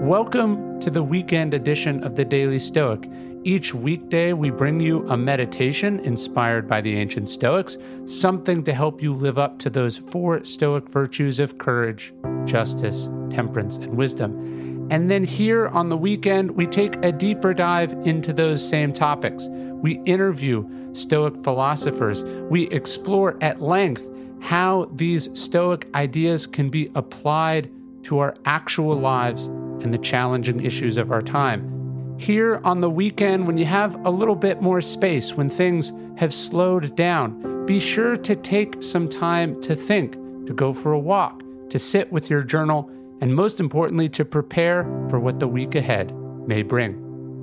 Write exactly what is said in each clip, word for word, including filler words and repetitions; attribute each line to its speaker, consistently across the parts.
Speaker 1: Welcome to the weekend edition of the Daily Stoic. Each weekday, we bring you a meditation inspired by the ancient Stoics, something to help you live up to those four Stoic virtues of courage, justice, temperance, and wisdom. And then here on the weekend, we take a deeper dive into those same topics. We interview Stoic philosophers. We explore at length how these Stoic ideas can be applied to our actual lives and the challenging issues of our time. Here on the weekend, when you have a little bit more space, when things have slowed down, be sure to take some time to think, to go for a walk, to sit with your journal, and most importantly, to prepare for what the week ahead may bring.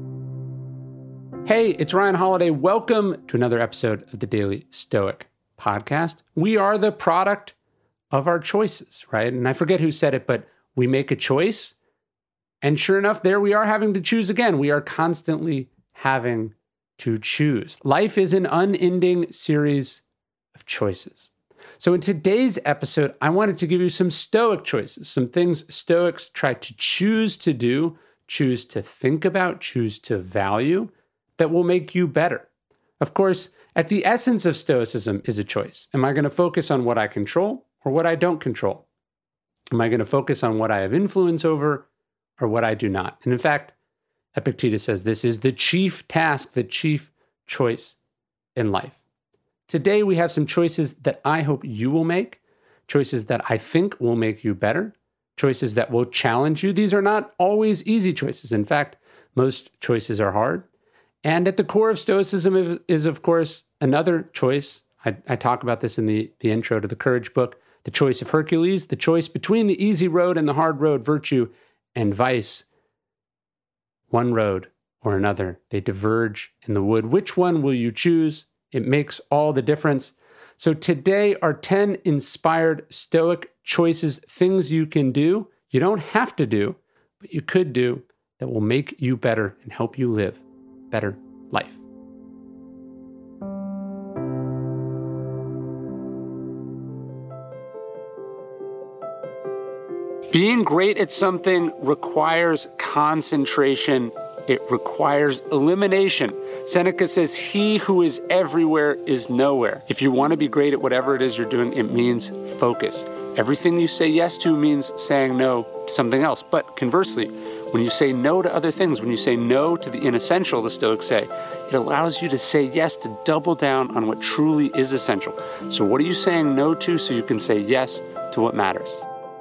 Speaker 1: Hey, it's Ryan Holiday. Welcome to another episode of the Daily Stoic podcast. We are the product of our choices, right? And I forget who said it, but we make a choice. And sure enough, there we are having to choose again. We are constantly having to choose. Life is an unending series of choices. So in today's episode, I wanted to give you some Stoic choices, some things Stoics try to choose to do, choose to think about, choose to value that will make you better. Of course, at the essence of Stoicism is a choice. Am I going to focus on what I control or what I don't control? Am I going to focus on what I have influence over or what I do not? And in fact, Epictetus says this is the chief task, the chief choice in life. Today, we have some choices that I hope you will make, choices that I think will make you better, choices that will challenge you. These are not always easy choices. In fact, most choices are hard. And at the core of Stoicism is, is of course, another choice. I, I talk about this in the, the intro to the Courage book, the choice of Hercules, the choice between the easy road and the hard road, virtue and vice. One road or another, they diverge in the wood. Which one will you choose? It makes all the difference. So today are ten inspired Stoic choices, things you can do, you don't have to do, but you could do that will make you better and help you live a better life. Being great at something requires concentration. It requires elimination. Seneca says, he who is everywhere is nowhere. If you want to be great at whatever it is you're doing, it means focus. Everything you say yes to means saying no to something else. But conversely, when you say no to other things, when you say no to the inessential, the Stoics say, it allows you to say yes, to double down on what truly is essential. So what are you saying no to so you can say yes to what matters?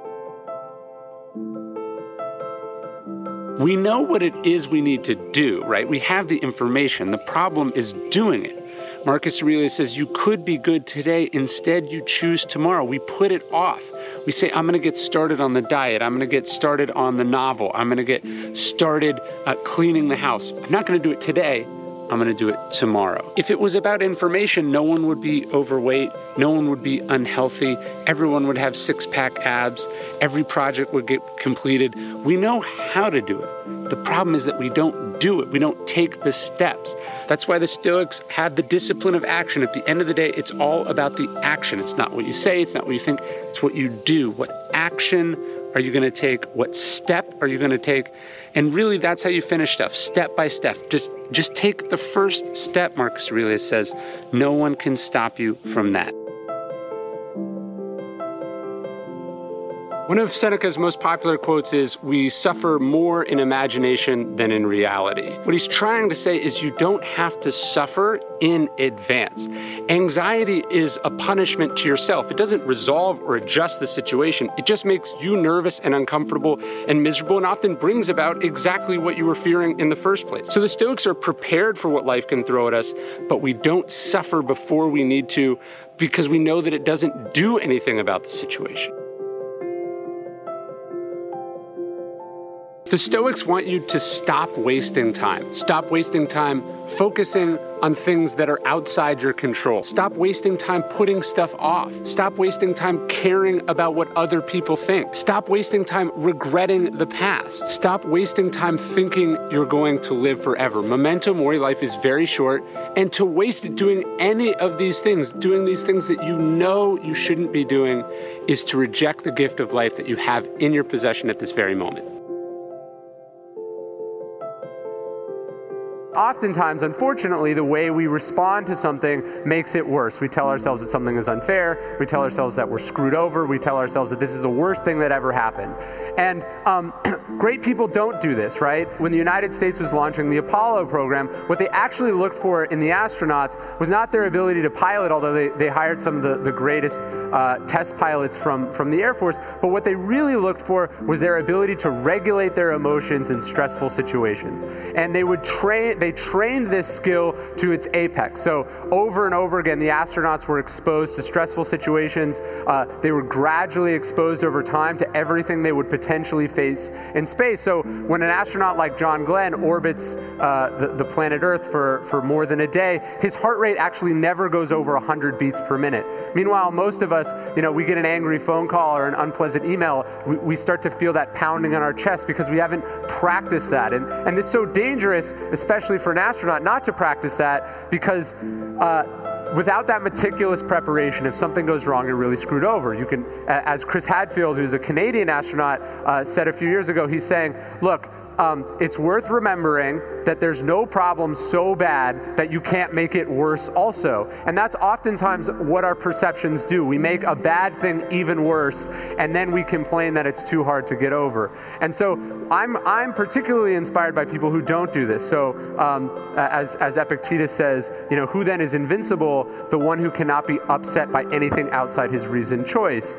Speaker 1: We know what it is we need to do, right? We have the information. The problem is doing it. Marcus Aurelius says, you could be good today. Instead, you choose tomorrow. We put it off. We say, I'm going to get started on the diet. I'm going to get started on the novel. I'm going to get started uh, cleaning the house. I'm not going to do it today. I'm going to do it tomorrow. If it was about information, no one would be overweight. No one would be unhealthy. Everyone would have six-pack abs. Every project would get completed. We know how to do it. The problem is that we don't do it. We don't take the steps. That's why the Stoics had the discipline of action. At the end of the day, it's all about the action. It's not what you say. It's not what you think. It's what you do. What action are you going to take? What step are you going to take? And really, that's how you finish stuff, step by step. Just, just take the first step, Marcus Aurelius says. No one can stop you from that. One of Seneca's most popular quotes is, we suffer more in imagination than in reality. What he's trying to say is you don't have to suffer in advance. Anxiety is a punishment to yourself. It doesn't resolve or adjust the situation. It just makes you nervous and uncomfortable and miserable and often brings about exactly what you were fearing in the first place. So the Stoics are prepared for what life can throw at us, but we don't suffer before we need to because we know that it doesn't do anything about the situation. The Stoics want you to stop wasting time. Stop wasting time focusing on things that are outside your control. Stop wasting time putting stuff off. Stop wasting time caring about what other people think. Stop wasting time regretting the past. Stop wasting time thinking you're going to live forever. Memento mori, life is very short, and to waste it doing any of these things, doing these things that you know you shouldn't be doing, is to reject the gift of life that you have in your possession at this very moment. oftentimes, unfortunately, the way we respond to something makes it worse. We tell ourselves that something is unfair. We tell ourselves that we're screwed over. We tell ourselves that this is the worst thing that ever happened. And um, great people don't do this, right? When the United States was launching the Apollo program, what they actually looked for in the astronauts was not their ability to pilot, although they, they hired some of the, the greatest uh, test pilots from, from the Air Force, but what they really looked for was their ability to regulate their emotions in stressful situations. And they would train, they trained this skill to its apex. So over and over again, the astronauts were exposed to stressful situations. Uh, they were gradually exposed over time to everything they would potentially face in space. So when an astronaut like John Glenn orbits uh, the, the planet Earth for, for more than a day, his heart rate actually never goes over one hundred beats per minute. Meanwhile, most of us, you know, we get an angry phone call or an unpleasant email, we, we start to feel that pounding on our chest because we haven't practiced that. And, and it's so dangerous, especially for an astronaut, not to practice that because uh, without that meticulous preparation, if something goes wrong, you're really screwed over. You can, as Chris Hadfield, who's a Canadian astronaut, uh, said a few years ago, he's saying, look, Um, it's worth remembering that there's no problem so bad that you can't make it worse also. And that's oftentimes what our perceptions do. We make a bad thing even worse, and then we complain that it's too hard to get over. And so I'm I'm particularly inspired by people who don't do this. So um, as, as Epictetus says, you know, who then is invincible? The one who cannot be upset by anything outside his reasoned choice.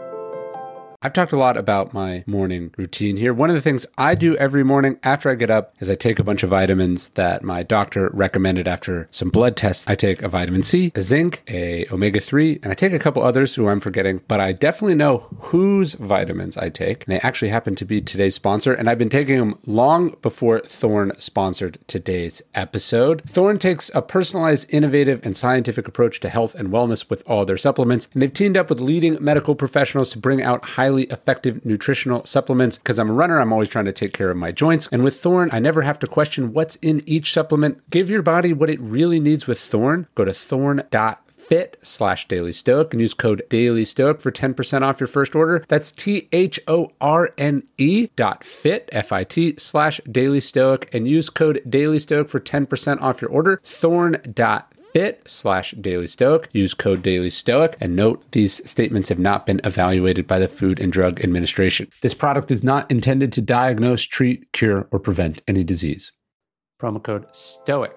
Speaker 1: I've talked a lot about my morning routine here. One of the things I do every morning after I get up is I take a bunch of vitamins that my doctor recommended after some blood tests. I take a vitamin C, a zinc, a omega three, and I take a couple others who I'm forgetting, but I definitely know whose vitamins I take. And they actually happen to be today's sponsor, and I've been taking them long before Thorne sponsored today's episode. Thorne takes a personalized, innovative, and scientific approach to health and wellness with all their supplements, and they've teamed up with leading medical professionals to bring out highly effective nutritional supplements. Because I'm a runner, I'm always trying to take care of my joints. And with Thorne, I never have to question what's in each supplement. Give your body what it really needs with Thorne. Go to thorne dot fit slash Daily Stoic and use code Daily Stoic for ten percent off your first order. That's T H O R N E dot fit, F I T, slash Daily Stoic and use code Daily Stoic for ten percent off your order. thorne dot fit slash Daily Stoic. Use code Daily Stoic. And note, these statements have not been evaluated by the Food and Drug Administration. This product is not intended to diagnose, treat, cure, or prevent any disease. Promo code STOIC.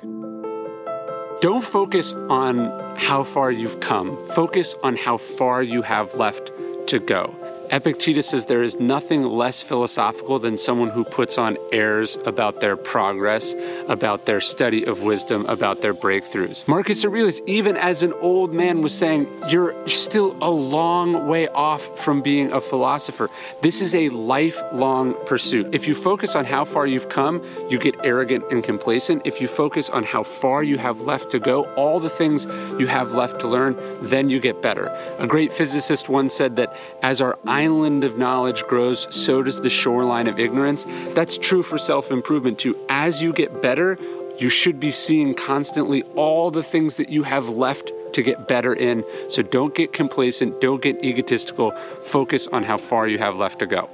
Speaker 1: Don't focus on how far you've come. Focus on how far you have left to go. Epictetus says there is nothing less philosophical than someone who puts on airs about their progress, about their study of wisdom, about their breakthroughs. Marcus Aurelius, even as an old man, was saying, you're still a long way off from being a philosopher. This is a lifelong pursuit. If you focus on how far you've come, you get arrogant and complacent. If you focus on how far you have left to go, all the things you have left to learn, then you get better. A great physicist once said that as our island of knowledge grows, so does the shoreline of ignorance. That's true for self-improvement too. As you get better, you should be seeing constantly all the things that you have left to get better in. So don't get complacent, don't get egotistical. Focus on how far you have left to go.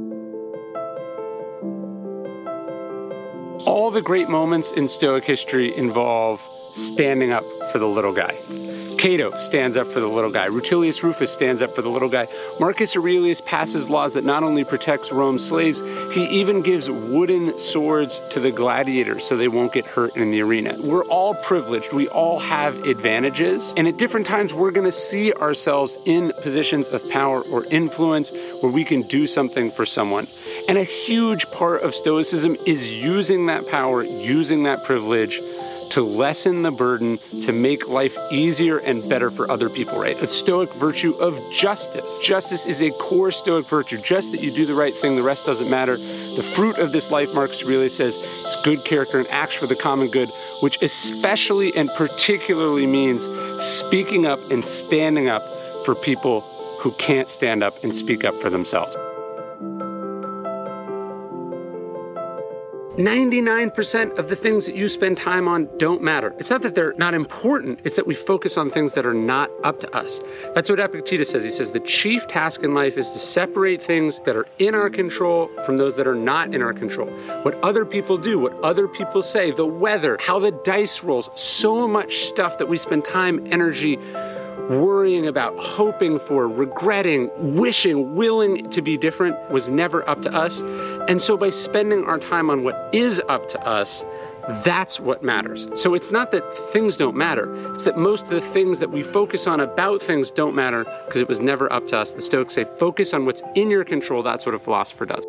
Speaker 1: All the great moments in Stoic history involve standing up for the little guy. Cato stands up for the little guy. Rutilius Rufus stands up for the little guy. Marcus Aurelius passes laws that not only protects Rome's slaves, he even gives wooden swords to the gladiators so they won't get hurt in the arena. We're all privileged. We all have advantages. And at different times, we're going to see ourselves in positions of power or influence where we can do something for someone. And a huge part of Stoicism is using that power, using that privilege to lessen the burden, to make life easier and better for other people, right? A Stoic virtue of justice. Justice is a core Stoic virtue. Just that you do the right thing, the rest doesn't matter. The fruit of this life, Marcus Aurelius says, is good character and acts for the common good, which especially and particularly means speaking up and standing up for people who can't stand up and speak up for themselves. ninety-nine percent of the things that you spend time on don't matter. It's not that they're not important, it's that we focus on things that are not up to us. That's what Epictetus says. He says the chief task in life is to separate things that are in our control from those that are not in our control. What other people do, what other people say, the weather, how the dice rolls, so much stuff that we spend time, energy, worrying about, hoping for, regretting, wishing, willing to be different was never up to us. And so by spending our time on what is up to us, that's what matters. So it's not that things don't matter. It's that most of the things that we focus on about things don't matter because it was never up to us. The Stoics say, focus on what's in your control. That's what a philosopher does.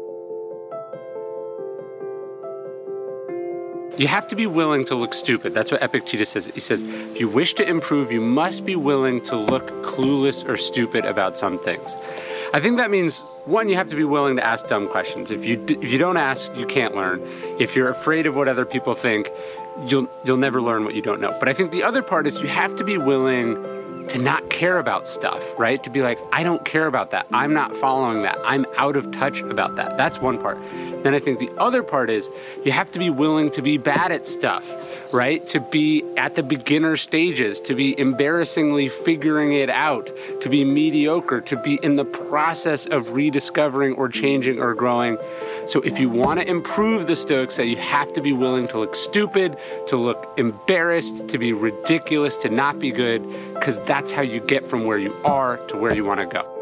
Speaker 1: You have to be willing to look stupid. That's what Epictetus says. He says, if you wish to improve, you must be willing to look clueless or stupid about some things. I think that means, one, you have to be willing to ask dumb questions. If you if you don't ask, you can't learn. If you're afraid of what other people think, you'll you'll never learn what you don't know. But I think the other part is you have to be willing to not care about stuff, right? To be like, I don't care about that. I'm not following that. I'm out of touch about that. That's one part. Then I think the other part is you have to be willing to be bad at stuff, right? To be at the beginner stages, to be embarrassingly figuring it out, to be mediocre, to be in the process of rediscovering or changing or growing. So if you want to improve, the Stoics say you have to be willing to look stupid, to look embarrassed, to be ridiculous, to not be good, because that's how you get from where you are to where you want to go.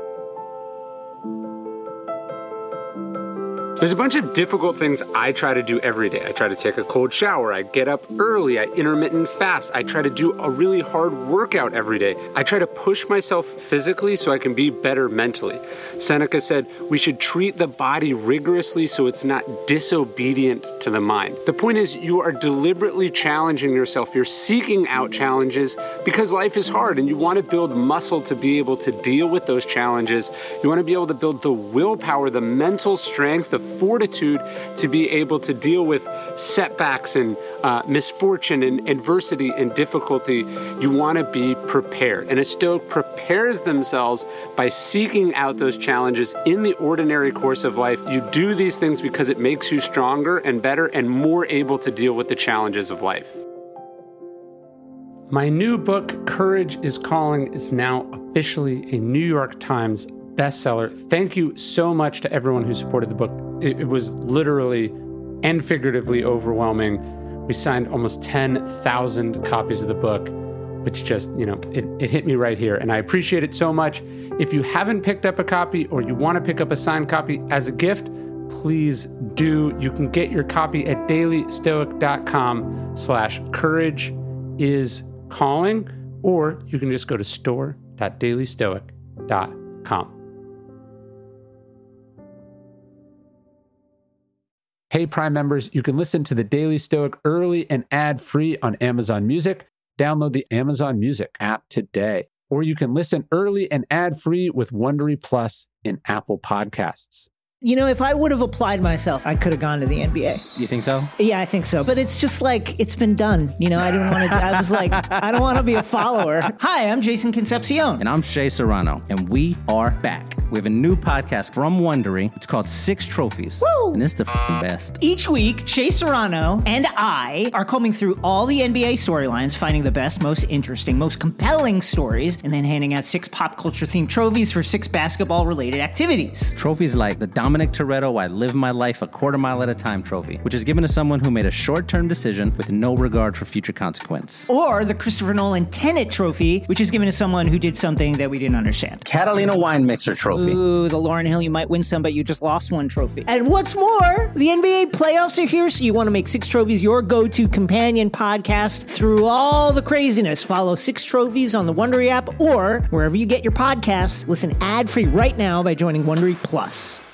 Speaker 1: There's a bunch of difficult things I try to do every day. I try to take a cold shower. I get up early. I intermittent fast. I try to do a really hard workout every day. I try to push myself physically so I can be better mentally. Seneca said, we should treat the body rigorously so it's not disobedient to the mind. The point is, you are deliberately challenging yourself. You're seeking out challenges because life is hard and you want to build muscle to be able to deal with those challenges. You want to be able to build the willpower, the mental strength, the fortitude to be able to deal with setbacks and uh, misfortune and adversity and difficulty. You want to be prepared. And a Stoic prepares themselves by seeking out those challenges in the ordinary course of life. You do these things because it makes you stronger and better and more able to deal with the challenges of life. My new book, Courage is Calling, is now officially a New York Times bestseller. Thank you so much to everyone who supported the book. It, it was literally and figuratively overwhelming. We signed almost ten thousand copies of the book, which just, you know, it, it hit me right here. And I appreciate it so much. If you haven't picked up a copy or you want to pick up a signed copy as a gift, please do. You can get your copy at dailystoic.com slash courage is calling, or you can just go to store dot dailystoic dot com. Hey, Prime members, you can listen to The Daily Stoic early and ad-free on Amazon Music. Download the Amazon Music app today. Or you can listen early and ad-free with Wondery Plus in Apple Podcasts.
Speaker 2: You know, if I would have applied myself, I could have gone to the N B A.
Speaker 3: You think so?
Speaker 2: Yeah, I think so. But it's just like, it's been done. You know, I didn't want to, I was like, I don't want to be a follower. Hi, I'm Jason Concepcion.
Speaker 3: And I'm Shea Serrano. And we are back. We have a new podcast from Wondery. It's called Six Trophies.
Speaker 2: Woo!
Speaker 3: And it's the f***ing best.
Speaker 2: Each week, Shea Serrano and I are combing through all the N B A storylines, finding the best, most interesting, most compelling stories, and then handing out six pop culture-themed trophies for six basketball-related activities.
Speaker 3: Trophies like the Dominic Toretto I Live My Life a Quarter Mile at a Time trophy, which is given to someone who made a short-term decision with no regard for future consequence.
Speaker 2: Or the Christopher Nolan Tenet trophy, which is given to someone who did something that we didn't understand.
Speaker 3: Catalina Wine Mixer trophy.
Speaker 2: Ooh, the Lauryn Hill You Might Win Some, But You Just Lost One trophy. And what's more, the N B A playoffs are here, so you want to make Six Trophies your go-to companion podcast through all the craziness. Follow Six Trophies on the Wondery app or wherever you get your podcasts. Listen ad-free right now by joining Wondery Plus.